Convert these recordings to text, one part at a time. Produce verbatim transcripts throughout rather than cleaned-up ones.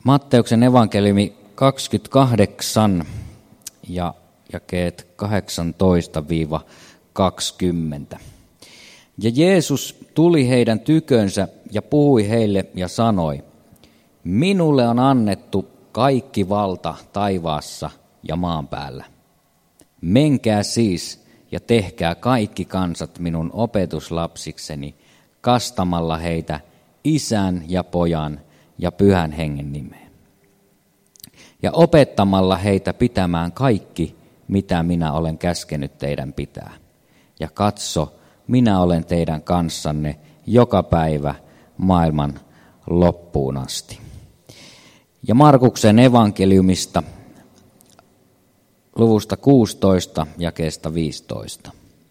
Matteuksen evankeliumi kaksikymmentäkahdeksan ja jakeet kahdeksantoista kaksikymmentä. Ja Jeesus tuli heidän tykönsä ja puhui heille ja sanoi, minulle on annettu kaikki valta taivaassa ja maan päällä. Menkää siis ja tehkää kaikki kansat minun opetuslapsikseni, kastamalla heitä Isän ja Pojan ja Pyhän Hengen nimeen. Ja opettamalla heitä pitämään kaikki, mitä minä olen käskenyt teidän pitää. Ja katso, minä olen teidän kanssanne joka päivä maailman loppuun asti. Ja Markuksen evankeliumista luvusta kuusitoista jakeesta viisitoista.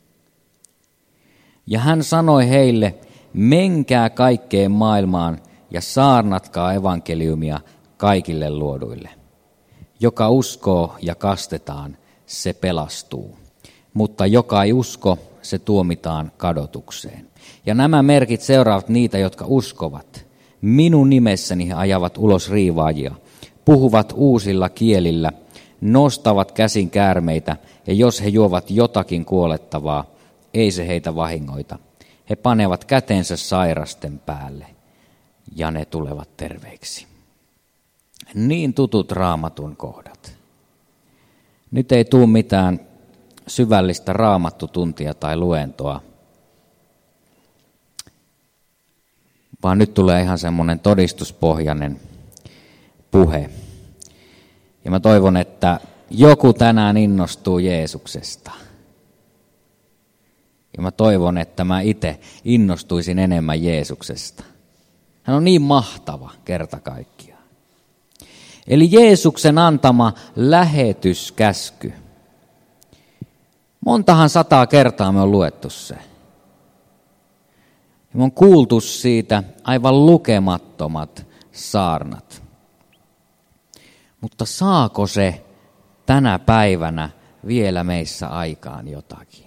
Ja hän sanoi heille, menkää kaikkeen maailmaan ja saarnatkaa evankeliumia kaikille luoduille. Joka uskoo ja kastetaan, se pelastuu, mutta joka ei usko, se tuomitaan kadotukseen. Ja nämä merkit seuraavat niitä, jotka uskovat. Minun nimessäni he ajavat ulos riivaajia, puhuvat uusilla kielillä, nostavat käsin käärmeitä, ja jos he juovat jotakin kuolettavaa, ei se heitä vahingoita. He panevat kätensä sairasten päälle, ja ne tulevat terveiksi. Niin tutut Raamatun kohdat. Nyt ei tule mitään syvällistä raamattutuntia tai luentoa, vaan nyt tulee ihan semmoinen todistuspohjainen puhe. Ja mä toivon, että joku tänään innostuu Jeesuksesta. Ja mä toivon, että mä itse innostuisin enemmän Jeesuksesta. Hän on niin mahtava kerta kaikkiaan. Eli Jeesuksen antama lähetyskäsky. Montahan sataa kertaa me on luettu se. Ja me on kuultu siitä aivan lukemattomat saarnat. Mutta saako se tänä päivänä vielä meissä aikaan jotakin?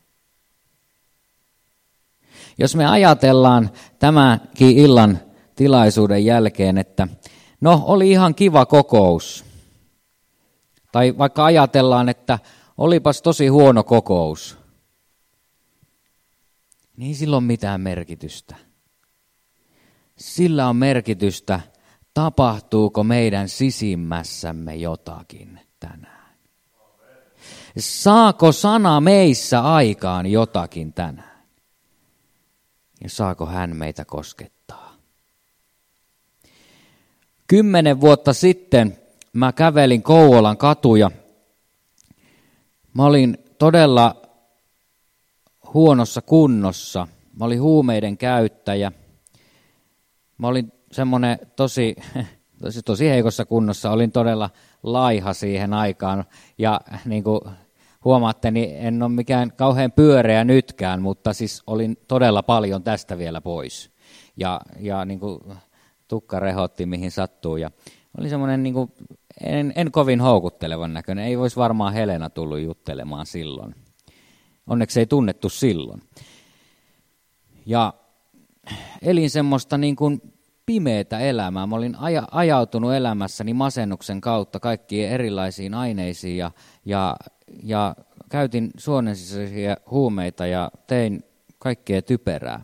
Jos me ajatellaan tämänkin illan tilaisuuden jälkeen, että no oli ihan kiva kokous. Tai vaikka ajatellaan, että olipas tosi huono kokous. Niin ei sillä ole mitään merkitystä. Sillä on merkitystä, tapahtuuko meidän sisimmässämme jotakin tänään. Saako sana meissä aikaan jotakin tänään? Ja saako hän meitä koskettaa? Kymmenen vuotta sitten mä kävelin Kouvolan katuja. Mä olin todella huonossa kunnossa. Mä olin huumeiden käyttäjä. Mä olin semmoinen tosi, tosi, tosi heikossa kunnossa. Olin todella laiha siihen aikaan. Ja niin kuin huomaatte, niin en ole mikään kauhean pyöreä nytkään, mutta siis olin todella paljon tästä vielä pois. Ja, ja niin kuin tukka rehotti mihin sattuu. Ja oli semmoinen niin kuin En, en kovin houkuttelevan näköinen. Ei voisi varmaan Helena tullut juttelemaan silloin. Onneksi ei tunnettu silloin. Ja elin semmoista niin kuin pimeätä elämää. Mä olin aja, ajautunut elämässäni masennuksen kautta kaikkiin erilaisiin aineisiin ja, ja, ja käytin suonensisäisiä huumeita ja tein kaikkea typerää.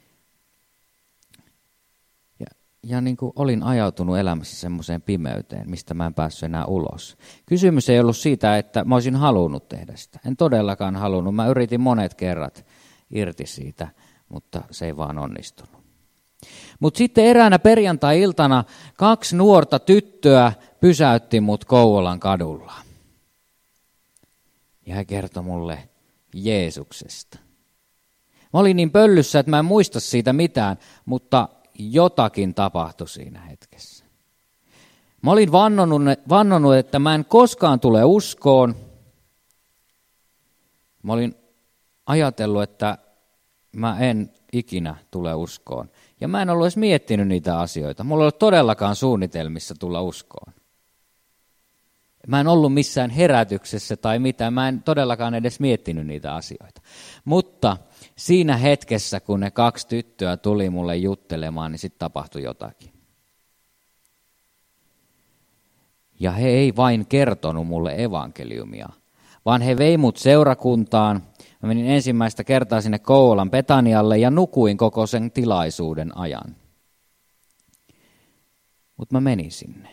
Ja niin kuin olin ajautunut elämässä semmoiseen pimeyteen, mistä mä en päässyt enää ulos. Kysymys ei ollut siitä, että mä olisin halunnut tehdä sitä. En todellakaan halunnut. Mä yritin monet kerrat irti siitä, mutta se ei vaan onnistunut. Mutta sitten eräänä perjantai-iltana kaksi nuorta tyttöä pysäytti mut Kouvolan kadulla. Ja he kertoi mulle Jeesuksesta. Mä olin niin pöllyssä, että mä en muista siitä mitään, mutta jotakin tapahtui siinä hetkessä. Mä olin vannonut, vannonut, että mä en koskaan tule uskoon. Mä olin ajatellut, että mä en ikinä tule uskoon. Ja mä en ollut edes miettinyt niitä asioita. Mulla ei ollut todellakaan suunnitelmissa tulla uskoon. Mä en ollut missään herätyksessä tai mitään. Mä en todellakaan edes miettinyt niitä asioita. Mutta siinä hetkessä, kun ne kaksi tyttöä tuli mulle juttelemaan, niin sitten tapahtui jotakin. Ja he ei vain kertonut mulle evankeliumia, vaan he vei mut seurakuntaan. Mä menin ensimmäistä kertaa sinne Kouvolan Betanialle ja nukuin koko sen tilaisuuden ajan. Mutta mä menin sinne.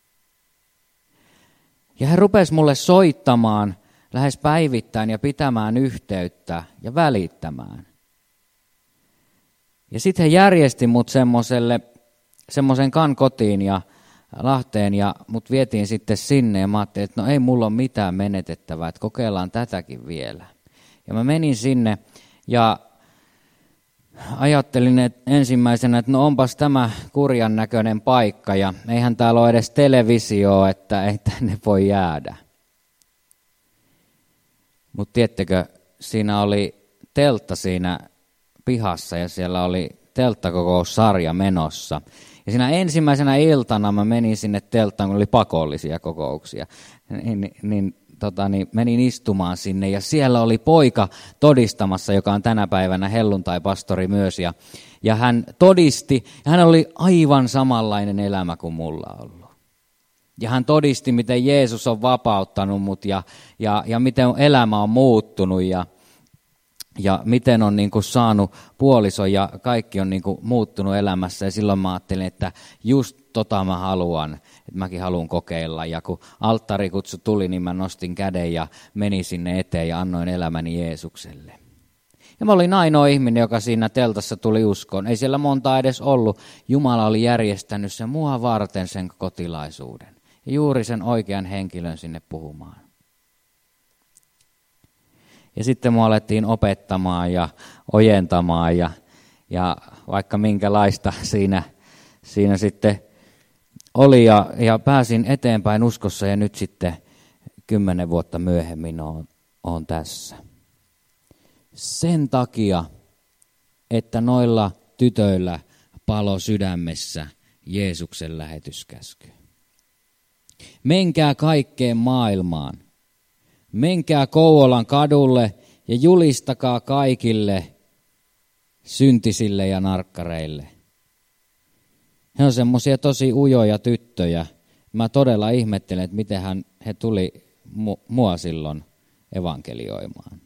Ja he rupes mulle soittamaan lähes päivittäin ja pitämään yhteyttä ja välittämään. Ja sitten he järjesti mut semmoselle, semmoisen kan kotiin ja Lahteen ja mut vietiin sitten sinne ja mä ajattelin, että no ei mulla ole mitään menetettävää, että kokeillaan tätäkin vielä. Ja mä menin sinne ja ajattelin että ensimmäisenä, että no onpas tämä kurjan näköinen paikka ja eihän täällä ole edes televisioa, että ei tänne voi jäädä. Mutta tiedättekö, siinä oli teltta siinä pihassa ja siellä oli telttakokoussarja menossa. Ja siinä ensimmäisenä iltana mä menin sinne telttaan, kun oli pakollisia kokouksia, niin, niin, tota, niin menin istumaan sinne ja siellä oli poika todistamassa, joka on tänä päivänä helluntai-pastori myös. Ja, ja hän todisti, ja hän oli aivan samanlainen elämä kuin mulla ollut. Ja hän todisti, miten Jeesus on vapauttanut mut ja, ja, ja miten elämä on muuttunut ja Ja miten on niin kuin saanut puoliso ja kaikki on niin kuin muuttunut elämässä. Ja silloin mä ajattelin, että just tota mä haluan, että mäkin haluan kokeilla. Ja kun alttarikutsu tuli, niin mä nostin käden ja menin sinne eteen ja annoin elämäni Jeesukselle. Ja mä olin ainoa ihminen, joka siinä teltassa tuli uskoon. Ei siellä monta edes ollut. Jumala oli järjestänyt sen mua varten sen kotilaisuuden. Ja juuri sen oikean henkilön sinne puhumaan. Ja sitten mua alettiin opettamaan ja ojentamaan ja, ja vaikka minkälaista siinä, siinä sitten oli. Ja, ja pääsin eteenpäin uskossa ja nyt sitten kymmenen vuotta myöhemmin olen, olen tässä. Sen takia, että noilla tytöillä palo sydämessä Jeesuksen lähetyskäsky. Menkää kaikkeen maailmaan. Menkää Kouvolan kadulle ja julistakaa kaikille syntisille ja narkkareille. He on semmoisia tosi ujoja tyttöjä. Mä todella ihmettelen, että miten hän, he tuli mu, mua silloin evankelioimaan.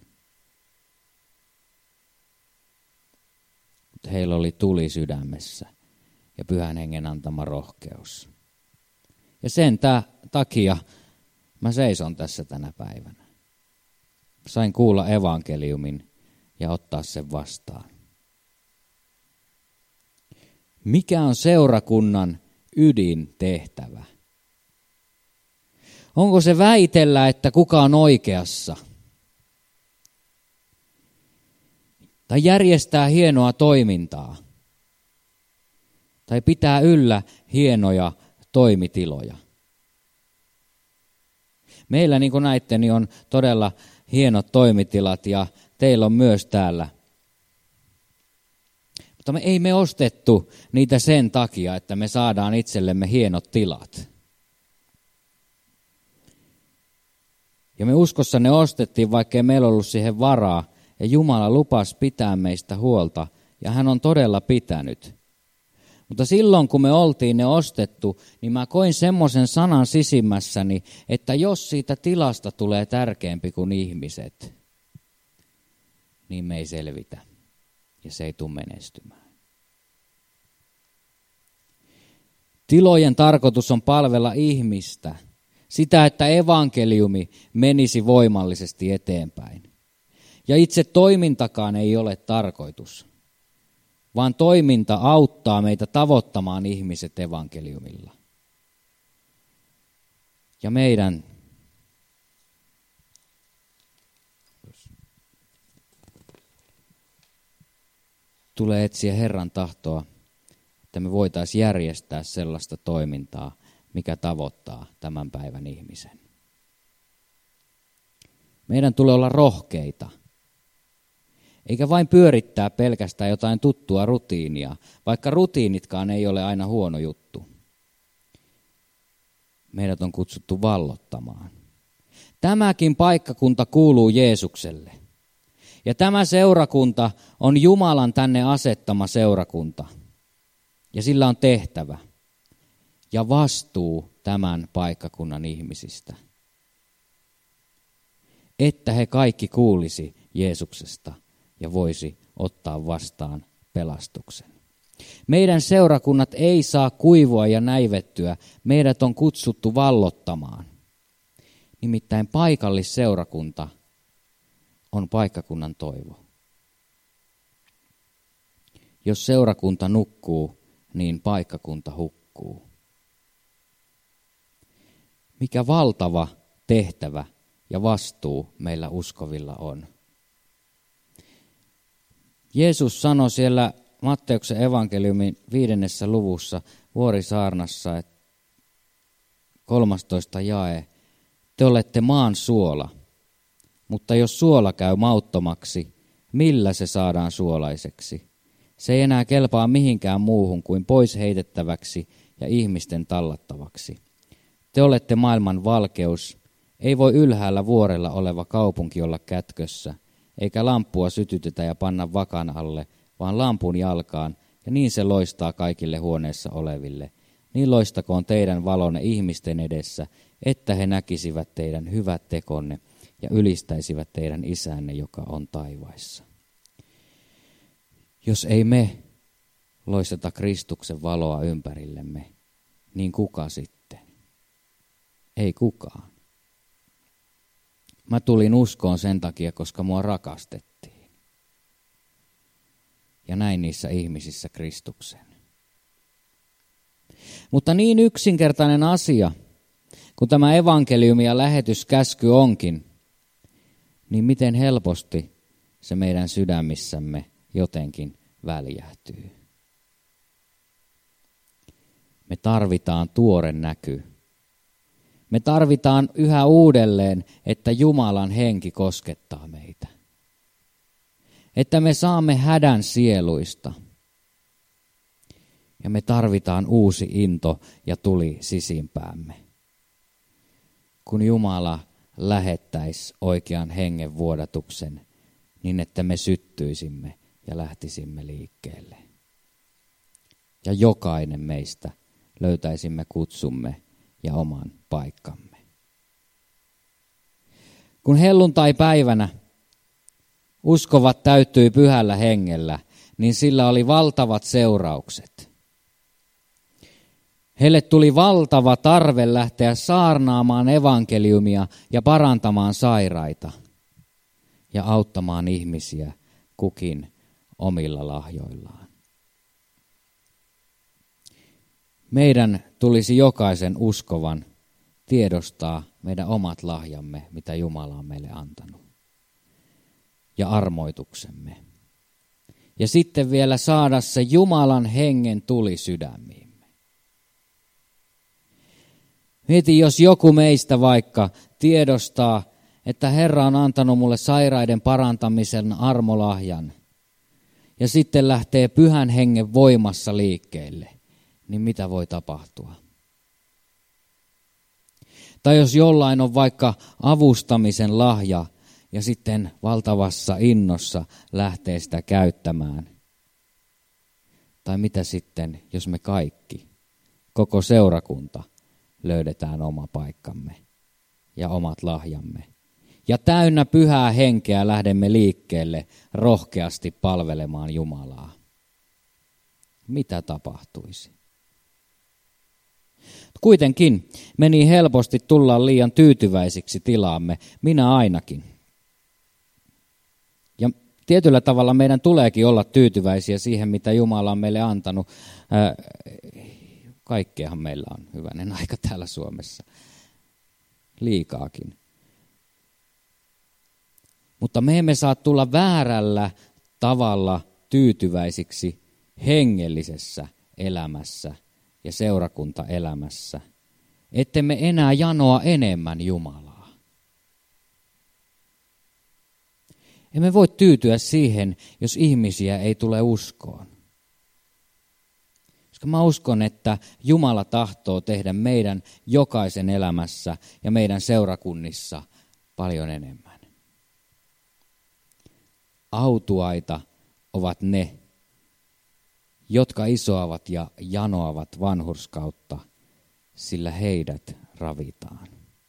Mutta heillä oli tuli sydämessä ja Pyhän Hengen antama rohkeus. Ja sen tää takia mä seison tässä tänä päivänä. Sain kuulla evankeliumin ja ottaa sen vastaan. Mikä on seurakunnan ydintehtävä? Onko se väitellä, että kuka on oikeassa? Tai järjestää hienoa toimintaa? Tai pitää yllä hienoja toimitiloja? Meillä, niin kuin näitte, niin on todella hienot toimitilat ja teillä on myös täällä. Mutta me ei me ostettu niitä sen takia, että me saadaan itsellemme hienot tilat. Ja me uskossa ne ostettiin, vaikka ei meillä ollut siihen varaa. Ja Jumala lupasi pitää meistä huolta ja hän on todella pitänyt. Mutta silloin, kun me oltiin ne ostettu, niin mä koin semmoisen sanan sisimmässäni, että jos siitä tilasta tulee tärkeämpi kuin ihmiset, niin me ei selvitä ja se ei tule menestymään. Tilojen tarkoitus on palvella ihmistä, sitä, että evankeliumi menisi voimallisesti eteenpäin. Ja itse toimintakaan ei ole tarkoitus, vaan toiminta auttaa meitä tavoittamaan ihmiset evankeliumilla. Ja meidän tulee etsiä Herran tahtoa, että me voitaisiin järjestää sellaista toimintaa, mikä tavoittaa tämän päivän ihmisen. Meidän tulee olla rohkeita. Eikä vain pyörittää pelkästään jotain tuttua rutiinia, vaikka rutiinitkaan ei ole aina huono juttu. Meidät on kutsuttu vallottamaan. Tämäkin paikkakunta kuuluu Jeesukselle. Ja tämä seurakunta on Jumalan tänne asettama seurakunta. Ja sillä on tehtävä. ja vastuu tämän paikkakunnan ihmisistä. Että he kaikki kuulisi Jeesuksesta ja voisi ottaa vastaan pelastuksen. Meidän seurakunnat ei saa kuivua ja näivettyä. Meidät on kutsuttu vallottamaan. Nimittäin paikallisseurakunta on paikkakunnan toivo. Jos seurakunta nukkuu, niin paikkakunta hukkuu. Mikä valtava tehtävä ja vastuu meillä uskovilla on. Jeesus sanoi siellä Matteuksen evankeliumin viidennessä luvussa Vuorisaarnassa, että kolmastoista jae, te olette maan suola, mutta jos suola käy mauttomaksi, millä se saadaan suolaiseksi? Se ei enää kelpaa mihinkään muuhun kuin pois heitettäväksi ja ihmisten tallattavaksi. Te olette maailman valkeus, ei voi ylhäällä vuorella oleva kaupunki olla kätkössä, eikä lamppua sytytetä ja panna vakan alle, vaan lampun jalkaan, ja niin se loistaa kaikille huoneessa oleville. Niin loistakoon teidän valonne ihmisten edessä, että he näkisivät teidän hyvät tekonne ja ylistäisivät teidän isänne, joka on taivaissa. Jos ei me loisteta Kristuksen valoa ympärillemme, niin kuka sitten? Ei kukaan. Mä tulin uskoon sen takia, koska mua rakastettiin. Ja näin niissä ihmisissä Kristuksen. Mutta niin yksinkertainen asia, kun tämä evankeliumi ja lähetyskäsky onkin, niin miten helposti se meidän sydämissämme jotenkin väljähtyy. Me tarvitaan tuore näky. Me tarvitaan yhä uudelleen, että Jumalan henki koskettaa meitä. Että me saamme hädän sieluista. Ja me tarvitaan uusi into ja tuli sisimpäämme. Kun Jumala lähettäisi oikean hengen vuodatuksen, niin että me syttyisimme ja lähtisimme liikkeelle. Ja jokainen meistä löytäisimme kutsumme ja oman paikkamme. Kun helluntai-päivänä uskovat täyttyi pyhällä hengellä, niin sillä oli valtavat seuraukset. Heille tuli valtava tarve lähteä saarnaamaan evankeliumia ja parantamaan sairaita ja auttamaan ihmisiä kukin omilla lahjoillaan. Meidän tulisi jokaisen uskovan tiedostaa meidän omat lahjamme, mitä Jumala on meille antanut, ja armoituksemme. Ja sitten vielä saada se Jumalan hengen tuli sydämiimme. Mieti, jos joku meistä vaikka tiedostaa, että Herra on antanut mulle sairaiden parantamisen armolahjan, ja sitten lähtee pyhän hengen voimassa liikkeelle, niin mitä voi tapahtua? Tai jos jollain on vaikka avustamisen lahja, ja sitten valtavassa innossa lähtee sitä käyttämään. Tai mitä sitten, jos me kaikki, koko seurakunta, löydetään oma paikkamme ja omat lahjamme. Ja täynnä pyhää henkeä lähdemme liikkeelle rohkeasti palvelemaan Jumalaa. Mitä tapahtuisi? Kuitenkin meni helposti tulla liian tyytyväisiksi tilaamme, minä ainakin. Ja tietyllä tavalla meidän tuleekin olla tyytyväisiä siihen, mitä Jumala on meille antanut. Kaikkeahan meillä on hyvänen aika täällä Suomessa. Liikaakin. Mutta me emme saa tulla väärällä tavalla tyytyväisiksi hengellisessä elämässä ja seurakuntaelämässä, ettemme enää janoa enemmän Jumalaa. Emme voi tyytyä siihen, jos ihmisiä ei tule uskoon. Koska mä uskon, että Jumala tahtoo tehdä meidän jokaisen elämässä ja meidän seurakunnissa paljon enemmän. Autuaita ovat ne, jotka isoavat ja janoavat vanhurskautta sillä heidät ravitaan.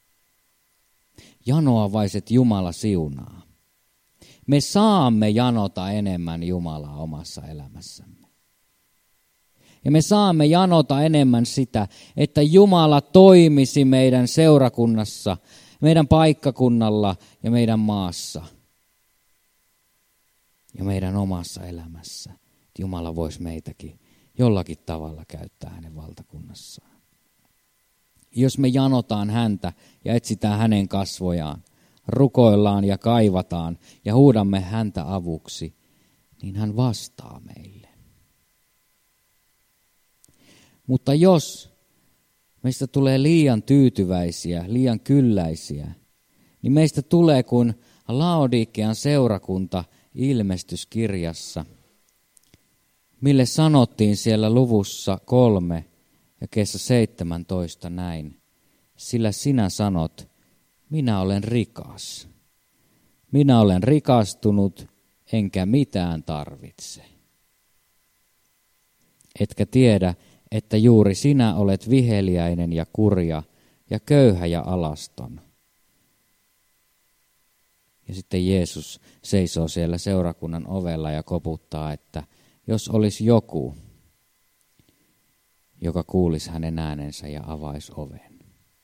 Janoavaiset Jumala siunaa. Me saamme janota enemmän Jumalaa omassa elämässämme. Ja me saamme janota enemmän sitä, että Jumala toimisi meidän seurakunnassa, meidän paikkakunnalla ja meidän maassa. Ja meidän omassa elämässä. Että Jumala voisi meitäkin jollakin tavalla käyttää hänen valtakunnassaan. Jos me janotaan häntä ja etsitään hänen kasvojaan, rukoillaan ja kaivataan ja huudamme häntä avuksi, niin hän vastaa meille. Mutta jos meistä tulee liian tyytyväisiä, liian kylläisiä, niin meistä tulee kuin Laodikean seurakunta ilmestyskirjassa, mille sanottiin siellä luvussa kolme ja kesä seitsemäntoista näin. Sillä sinä sanot, minä olen rikas. Minä olen rikastunut, enkä mitään tarvitse. Etkä tiedä, että juuri sinä olet viheliäinen ja kurja ja köyhä ja alaston. Ja sitten Jeesus seisoo siellä seurakunnan ovella ja koputtaa, että jos olisi joku, joka kuulisi hänen äänensä ja avaisi oven.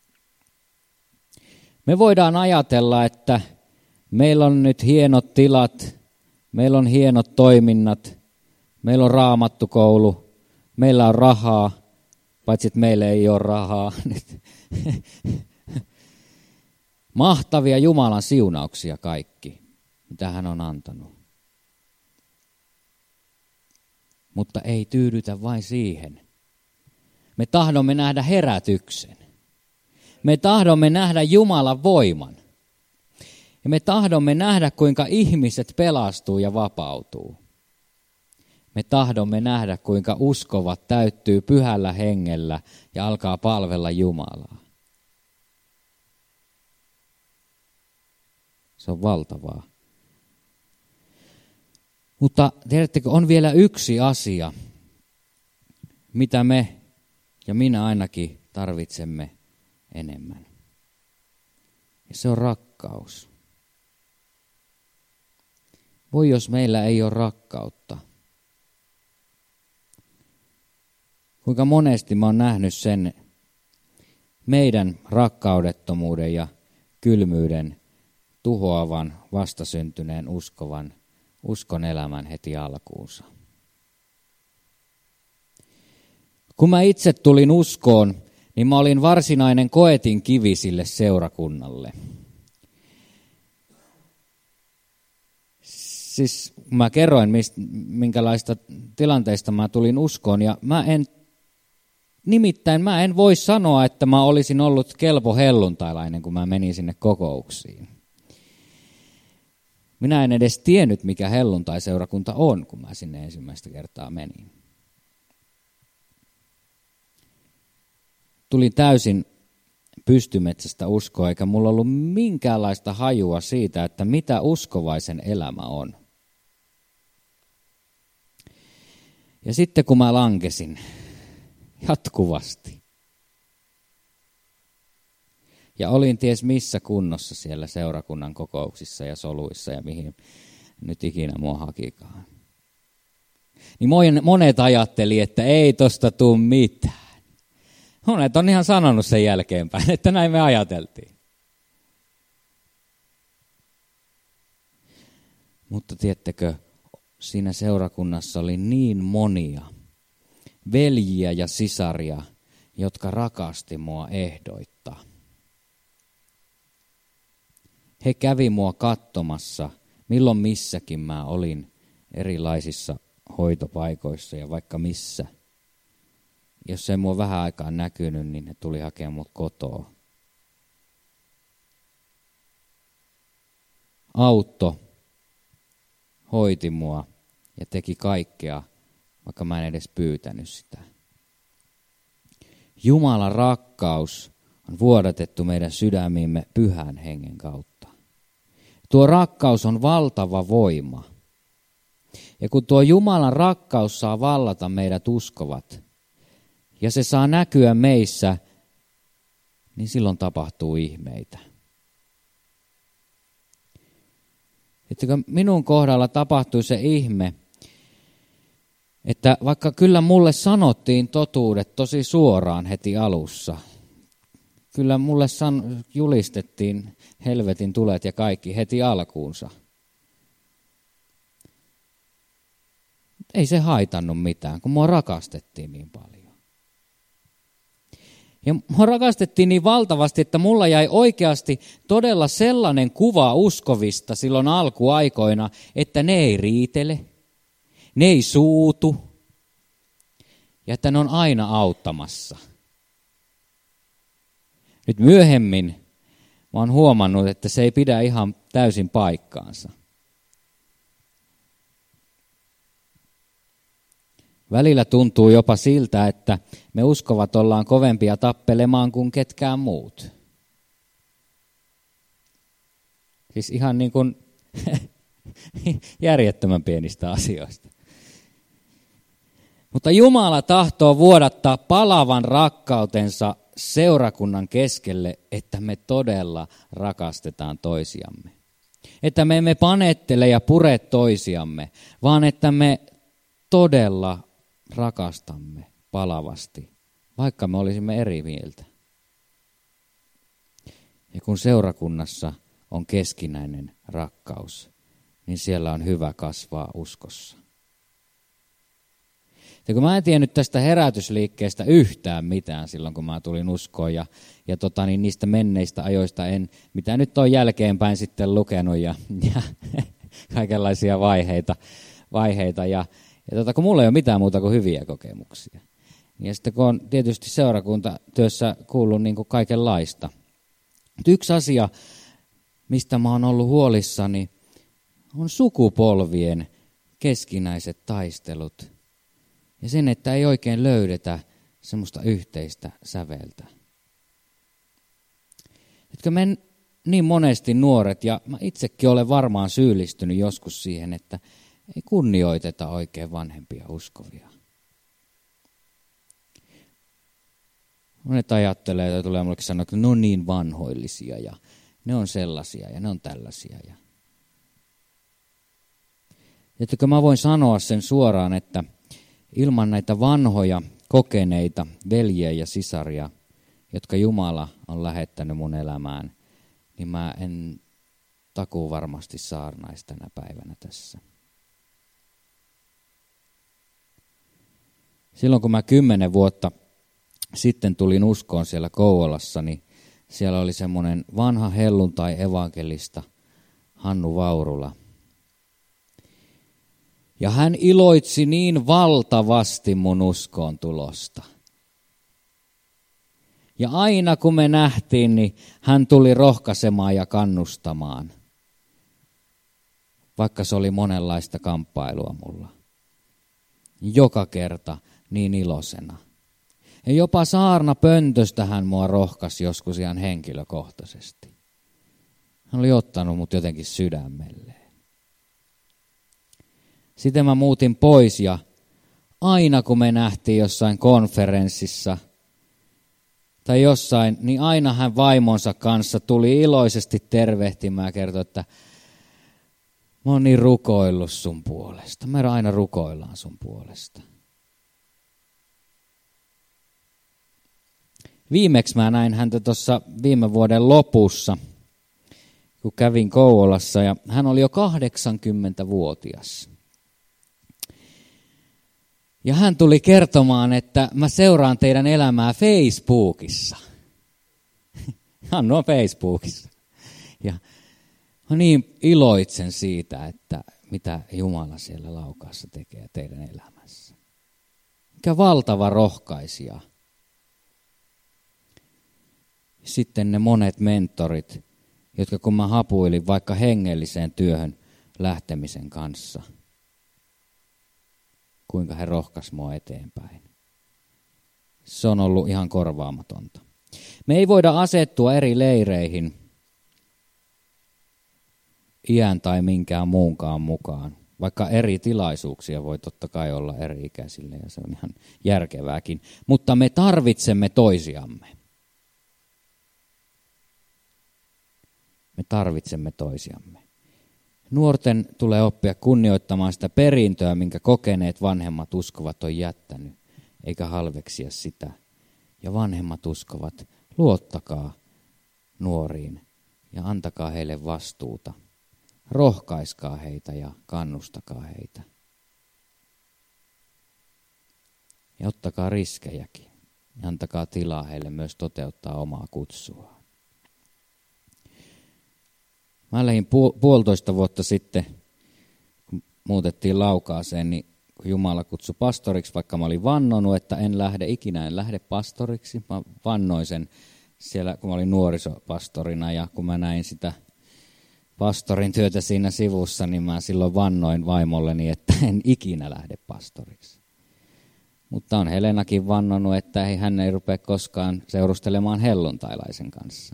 Me voidaan ajatella, että meillä on nyt hienot tilat, meillä on hienot toiminnat, meillä on raamattukoulu, meillä on rahaa, paitsi että meillä ei ole rahaa. Mahtavia Jumalan siunauksia kaikki, mitä hän on antanut. Mutta ei tyydytä vain siihen. Me tahdomme nähdä herätyksen. Me tahdomme nähdä Jumalan voiman. Ja me tahdomme nähdä, kuinka ihmiset pelastuu ja vapautuu. Me tahdomme nähdä, kuinka uskovat täyttyy pyhällä hengellä ja alkaa palvella Jumalaa. Se on valtavaa. Mutta tiedättekö, on vielä yksi asia, mitä me ja minä ainakin tarvitsemme enemmän. Ja se on rakkaus. Voi jos meillä ei ole rakkautta. Kuinka monesti mä oon nähnyt sen meidän rakkaudettomuuden ja kylmyyden tuhoavan vastasyntyneen uskovan uskon elämän heti alkuunsa. Kun mä itse tulin uskoon, niin mä olin varsinainen koetin kivi sille seurakunnalle. Siis mä kerroin, mistä, minkälaista tilanteista mä tulin uskoon, ja mä en, nimittäin mä en voi sanoa, että mä olisin ollut kelpo helluntailainen, kun mä menin sinne kokouksiin. Minä en edes tiennyt, mikä helluntai-seurakunta on, kun mä sinne ensimmäistä kertaa menin. Tulin täysin pystymetsästä uskoa, eikä mulla ollut minkäänlaista hajua siitä, että mitä uskovaisen elämä on. Ja sitten kun mä lankesin jatkuvasti, ja olin ties missä kunnossa siellä seurakunnan kokouksissa ja soluissa ja mihin nyt ikinä mua hakikaan. Niin monet ajatteli, että ei tosta tule mitään. Monet on ihan sanonut sen jälkeenpäin, että näin me ajateltiin. Mutta tiedättekö, siinä seurakunnassa oli niin monia veljiä ja sisaria, jotka rakasti mua ehdoitta. He kävi mua katsomassa, milloin missäkin mä olin erilaisissa hoitopaikoissa ja vaikka missä. Jos ei mua vähän aikaa näkynyt, niin he tuli hakemaan mut kotoa. Autto hoiti mua ja teki kaikkea, vaikka mä en edes pyytänyt sitä. Jumalan rakkaus on vuodatettu meidän sydämiimme pyhän hengen kautta. Tuo rakkaus on valtava voima. Ja kun tuo Jumalan rakkaus saa vallata meidät uskovat, ja se saa näkyä meissä niin silloin tapahtuu ihmeitä. Että kun minun kohdalla tapahtui se ihme, että vaikka kyllä mulle sanottiin totuudet tosi suoraan heti alussa, kyllä mulle san, julistettiin helvetin tulet ja kaikki heti alkuunsa. Ei se haitannut mitään, kun mua rakastettiin niin paljon. Ja mua rakastettiin niin valtavasti, että mulla jäi oikeasti todella sellainen kuva uskovista silloin alkuaikoina, että ne ei riitele, ne ei suutu ja että ne on aina auttamassa. Nyt myöhemmin mä oon huomannut, että se ei pidä ihan täysin paikkaansa. Välillä tuntuu jopa siltä, että me uskovat ollaan kovempia tappelemaan kuin ketkään muut. Siis ihan niin kuin järjettömän pienistä asioista. Mutta Jumala tahtoo vuodattaa palavan rakkautensa seurakunnan keskelle, että me todella rakastetaan toisiamme. Että me emme panettele ja pure toisiamme, vaan että me todella rakastamme palavasti, vaikka me olisimme eri mieltä. Ja kun seurakunnassa on keskinäinen rakkaus, niin siellä on hyvä kasvaa uskossa. Ja kun mä en tiennyt tästä herätysliikkeestä yhtään mitään silloin, kun mä tulin uskoon ja, ja tota, niin niistä menneistä ajoista en, mitä nyt on jälkeenpäin sitten lukenut ja, ja kaikenlaisia vaiheita, vaiheita ja, ja tota, kun mulla ei ole mitään muuta kuin hyviä kokemuksia. Ja sitten kun on tietysti seurakuntatyössä kuullut niin kuin kaikenlaista. Yksi asia, mistä mä oon ollut huolissani, on sukupolvien keskinäiset taistelut. Ja sen, että ei oikein löydetä semmoista yhteistä säveltä. Etkö me niin monesti nuoret, ja mä itsekin olen varmaan syyllistynyt joskus siihen, että ei kunnioiteta oikein vanhempia uskovia. Monet ajattelee, että tulee mullekin sanoa, että ne on niin vanhoillisia ja ne on sellaisia ja ne on tällaisia. Ja etkö mä voin sanoa sen suoraan, että ilman näitä vanhoja, kokeneita veljiä ja sisaria, jotka Jumala on lähettänyt mun elämään, niin mä en takuu varmasti saarnaisi tänä päivänä tässä. Silloin kun mä kymmenen vuotta sitten tulin uskoon siellä Kouvolassa, niin siellä oli semmoinen vanha helluntai-evankelista Hannu Vaurula. Ja hän iloitsi niin valtavasti mun uskoon tulosta. Ja aina kun me nähtiin, niin hän tuli rohkaisemaan ja kannustamaan. Vaikka se oli monenlaista kamppailua mulla. Joka kerta niin iloisena. Ja jopa saarna pöntöstä hän mua rohkasi joskus ihan henkilökohtaisesti. Hän oli ottanut mut jotenkin sydämelleen. Sitten mä muutin pois ja aina kun me nähtiin jossain konferenssissa tai jossain, niin aina hän vaimonsa kanssa tuli iloisesti tervehtimään ja kertoi, että mä oon niin rukoillut sun puolesta. Me aina rukoillaan sun puolesta. Viimeksi mä näin häntä tuossa viime vuoden lopussa, kun kävin Kouvolassa ja hän oli jo kahdeksankymmentävuotias. Ja hän tuli kertomaan, että mä seuraan teidän elämää Facebookissa. Hannu on Facebookissa. Ja mä niin iloitsen siitä, että mitä Jumala siellä Laukaassa tekee teidän elämässä. Mikä valtava rohkaisija. Sitten ne monet mentorit, jotka kun mä hapuilin vaikka hengelliseen työhön lähtemisen kanssa, kuinka he rohkaisivat mua eteenpäin. Se on ollut ihan korvaamatonta. Me ei voida asettua eri leireihin iän tai minkään muunkaan mukaan, vaikka eri tilaisuuksia voi totta kai olla eri ikäisille ja se on ihan järkevääkin, mutta me tarvitsemme toisiamme. Me tarvitsemme toisiamme. Nuorten tulee oppia kunnioittamaan sitä perintöä, minkä kokeneet vanhemmat uskovat on jättänyt, eikä halveksia sitä. Ja vanhemmat uskovat, luottakaa nuoriin ja antakaa heille vastuuta. Rohkaiskaa heitä ja kannustakaa heitä. Ja ottakaa riskejäkin ja antakaa tilaa heille myös toteuttaa omaa kutsuaan. Mä lähdin puolitoista vuotta sitten, kun muutettiin Laukaaseen, niin kun Jumala kutsui pastoriksi, vaikka mä olin vannonut, että en lähde ikinä, en lähde pastoriksi. Mä vannoin sen siellä, kun mä olin nuorisopastorina, ja kun mä näin sitä pastorin työtä siinä sivussa, niin mä silloin vannoin vaimolleni, että en ikinä lähde pastoriksi. Mutta on Helenakin vannonut, että ei, hän ei rupea koskaan seurustelemaan helluntailaisen kanssa.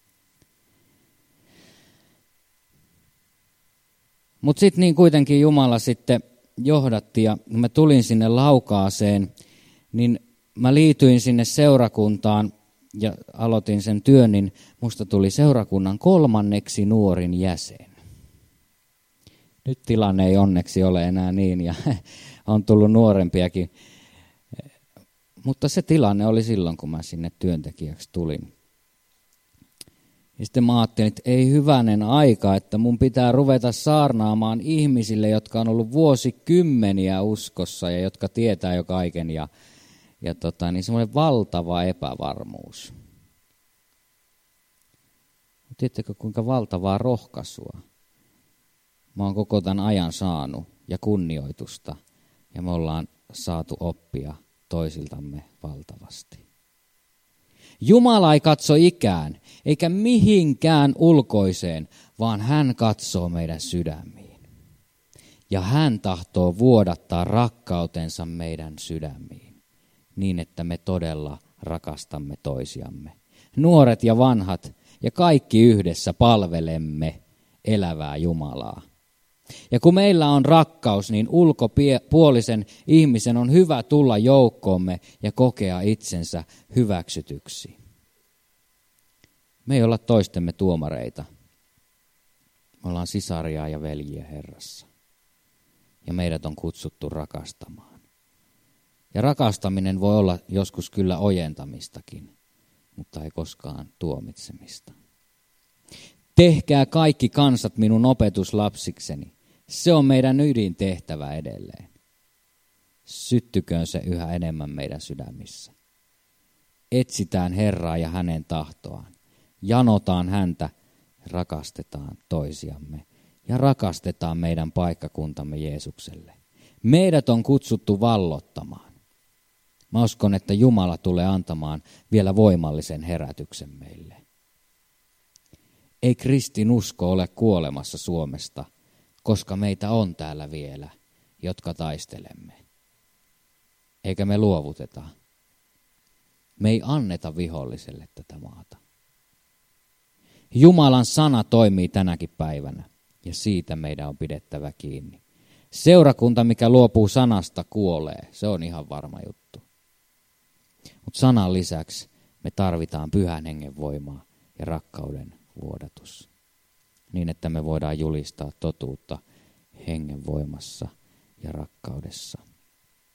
Mutta sitten niin kuitenkin Jumala sitten johdatti, ja kun mä tulin sinne Laukaaseen, niin mä liityin sinne seurakuntaan ja aloitin sen työn, niin musta tuli seurakunnan kolmanneksi nuorin jäsen. Nyt tilanne ei onneksi ole enää niin, ja on tullut nuorempiakin. Mutta se tilanne oli silloin, kun mä sinne työntekijäksi tulin. Ja sitten mä ajattelin, että ei hyvänen aika, että mun pitää ruveta saarnaamaan ihmisille, jotka on ollut vuosikymmeniä uskossa ja jotka tietää jo kaiken. Ja, ja tota, niin semmoinen valtava epävarmuus. Tiedättekö, kuinka valtavaa rohkaisua mä oon koko tämän ajan saanut ja kunnioitusta. Ja me ollaan saatu oppia toisiltamme valtavasti. Jumala ei katso ikään, eikä mihinkään ulkoiseen, vaan hän katsoo meidän sydämiin. Ja hän tahtoo vuodattaa rakkautensa meidän sydämiin, niin että me todella rakastamme toisiamme. Nuoret ja vanhat ja kaikki yhdessä palvelemme elävää Jumalaa. Ja kun meillä on rakkaus, niin ulkopuolisen ihmisen on hyvä tulla joukkoomme ja kokea itsensä hyväksytyksi. Me ei olla toistemme tuomareita. Me ollaan sisaria ja veljiä Herrassa. Ja meidät on kutsuttu rakastamaan. Ja rakastaminen voi olla joskus kyllä ojentamistakin, mutta ei koskaan tuomitsemista. Tehkää kaikki kansat minun opetuslapsikseni. Se on meidän ydintehtävä edelleen. Syttyköön se yhä enemmän meidän sydämissä. Etsitään Herraa ja hänen tahtoaan. Janotaan häntä ja rakastetaan toisiamme. Ja rakastetaan meidän paikkakuntamme Jeesukselle. Meidät on kutsuttu vallottamaan. Mä uskon, että Jumala tulee antamaan vielä voimallisen herätyksen meille. Ei kristinusko ole kuolemassa Suomesta, koska meitä on täällä vielä, jotka taistelemme. Eikä me luovuteta. Me ei anneta viholliselle tätä maata. Jumalan sana toimii tänäkin päivänä, ja siitä meidän on pidettävä kiinni. Seurakunta, mikä luopuu sanasta, kuolee. Se on ihan varma juttu. Mutta sanan lisäksi me tarvitaan pyhän hengen voimaa ja rakkauden vuodatus, niin että me voidaan julistaa totuutta hengen voimassa ja rakkaudessa.